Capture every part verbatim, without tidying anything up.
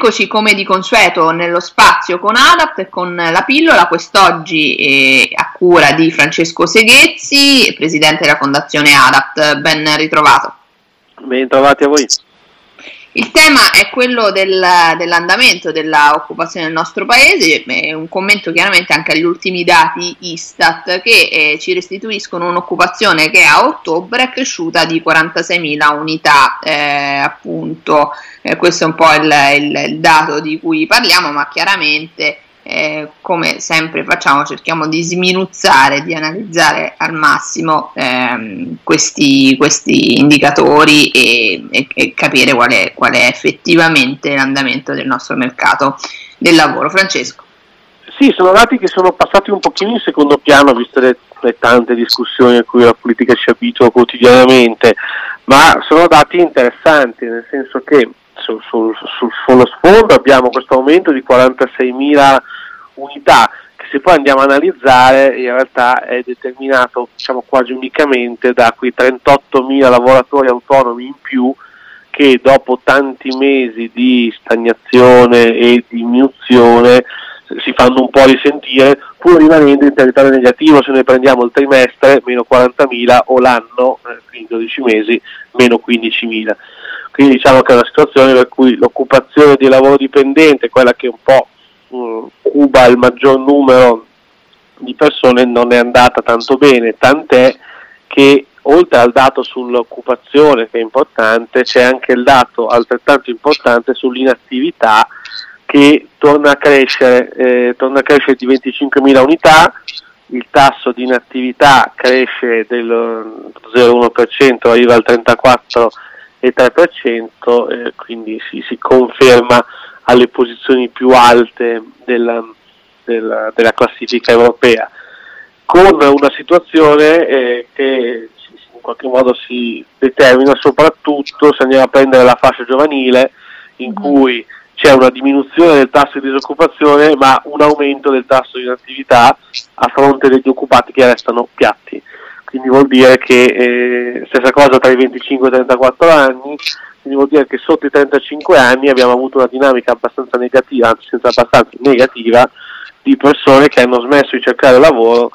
Eccoci come di consueto nello spazio con Adapt e con la pillola, quest'oggi eh, a cura di Francesco Seghezzi, presidente della Fondazione Adapt. Ben ritrovato. Ben trovati a voi. Il tema è quello del, dell'andamento dell'occupazione nel nostro paese, è un commento chiaramente anche agli ultimi dati Istat che eh, ci restituiscono un'occupazione che a ottobre è cresciuta di quarantaseimila unità, eh, appunto eh, questo è un po' il, il, il dato di cui parliamo, ma chiaramente Eh, come sempre facciamo, cerchiamo di sminuzzare, di analizzare al massimo ehm, questi, questi indicatori e, e, e capire qual è, qual è effettivamente l'andamento del nostro mercato del lavoro. Francesco. Sì, sono dati che sono passati un pochino in secondo piano, viste le, le tante discussioni a cui la politica ci abitua quotidianamente, ma sono dati interessanti, nel senso che Sul, sul, sul, sullo sfondo abbiamo questo aumento di quarantaseimila unità che se poi andiamo a analizzare in realtà è determinato, diciamo, quasi unicamente da quei trentottomila lavoratori autonomi in più che dopo tanti mesi di stagnazione e diminuzione si fanno un po' risentire, pur rimanendo in territorio negativo se noi prendiamo il trimestre meno quarantamila o l'anno, eh, quindi dodici mesi, meno quindicimila. Quindi diciamo che è una situazione per cui l'occupazione di lavoro dipendente, quella che un po' mh, cuba il maggior numero di persone, non è andata tanto bene, tant'è che oltre al dato sull'occupazione che è importante, c'è anche il dato altrettanto importante sull'inattività che torna a crescere, eh, torna a crescere di venticinquemila unità, il tasso di inattività cresce del zero virgola uno per cento, arriva al trentaquattro e tre per cento, eh, quindi si, si conferma alle posizioni più alte della, della, della classifica europea, con una situazione eh, che in qualche modo si determina soprattutto se andiamo a prendere la fascia giovanile, in cui c'è una diminuzione del tasso di disoccupazione ma un aumento del tasso di inattività a fronte degli occupati che restano piatti. Quindi vuol dire che eh, stessa cosa tra i venticinque e i trentaquattro anni, quindi vuol dire che sotto i trentacinque anni abbiamo avuto una dinamica abbastanza negativa, anzi senza abbastanza negativa, di persone che hanno smesso di cercare lavoro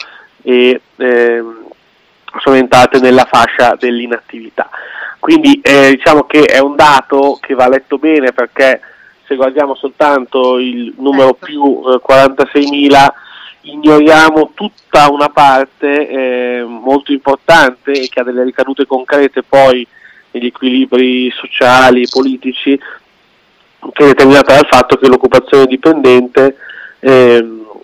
e eh, sono entrate nella fascia dell'inattività. Quindi eh, diciamo che è un dato che va letto bene, perché se guardiamo soltanto il numero più eh, quarantaseimila, ignoriamo tutta una parte eh, molto importante e che ha delle ricadute concrete poi negli equilibri sociali e politici, che è determinata dal fatto che l'occupazione dipendente, eh,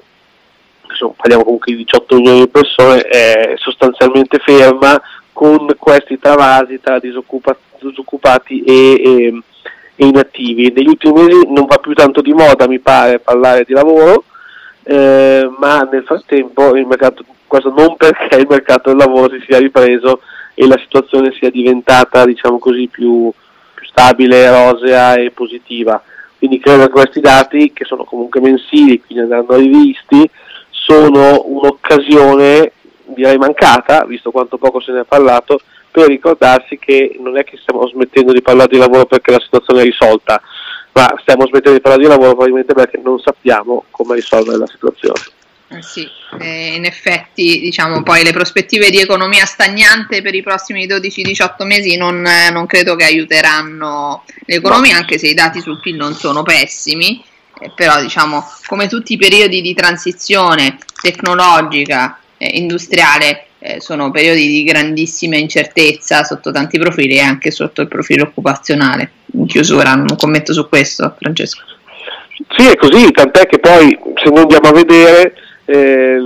insomma, parliamo comunque di diciotto milioni di persone, è sostanzialmente ferma, con questi travasi tra disoccupa- disoccupati e, e, e inattivi. Negli ultimi mesi non va più tanto di moda, mi pare, parlare di lavoro, Eh, ma nel frattempo il mercato, questo non perché il mercato del lavoro si sia ripreso e la situazione sia diventata, diciamo così, più, più stabile, rosea e positiva. Quindi credo che questi dati, che sono comunque mensili, quindi andranno rivisti, sono un'occasione, direi mancata, visto quanto poco se ne è parlato, per ricordarsi che non è che stiamo smettendo di parlare di lavoro perché la situazione è risolta, ma stiamo smettendo di parlare di lavoro probabilmente perché non sappiamo come risolvere la situazione. Eh sì, eh, in effetti diciamo poi le prospettive di economia stagnante per i prossimi dodici diciotto mesi non, eh, non credo che aiuteranno l'economia, no. Anche se i dati sul P I L non sono pessimi, eh, però diciamo come tutti i periodi di transizione tecnologica, eh, industriale, eh, sono periodi di grandissima incertezza sotto tanti profili e anche sotto il profilo occupazionale. In chiusura un commento su questo, Francesco. Sì, è così, tant'è che poi se noi andiamo a vedere eh,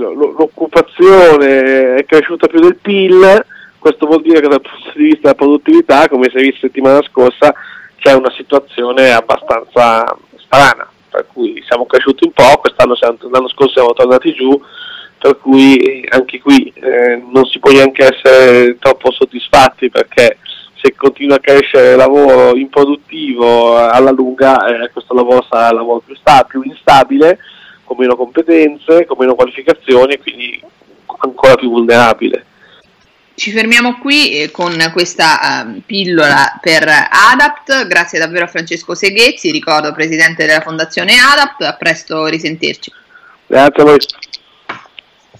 l'occupazione è cresciuta più del P I L, questo vuol dire che dal punto di vista della produttività, come si è visto settimana scorsa, c'è una situazione abbastanza strana, per cui siamo cresciuti un po', quest'anno siamo, l'anno scorso siamo tornati giù, per cui anche qui eh, non si può neanche essere troppo soddisfatti, perché se continua a crescere il lavoro improduttivo alla lunga, eh, questo lavoro sarà il lavoro più, sta- più instabile, con meno competenze, con meno qualificazioni, quindi ancora più vulnerabile. Ci fermiamo qui eh, con questa uh, pillola per ADAPT. Grazie davvero a Francesco Seghezzi, ricordo presidente della Fondazione ADAPT. A presto, risentirci. Grazie a voi.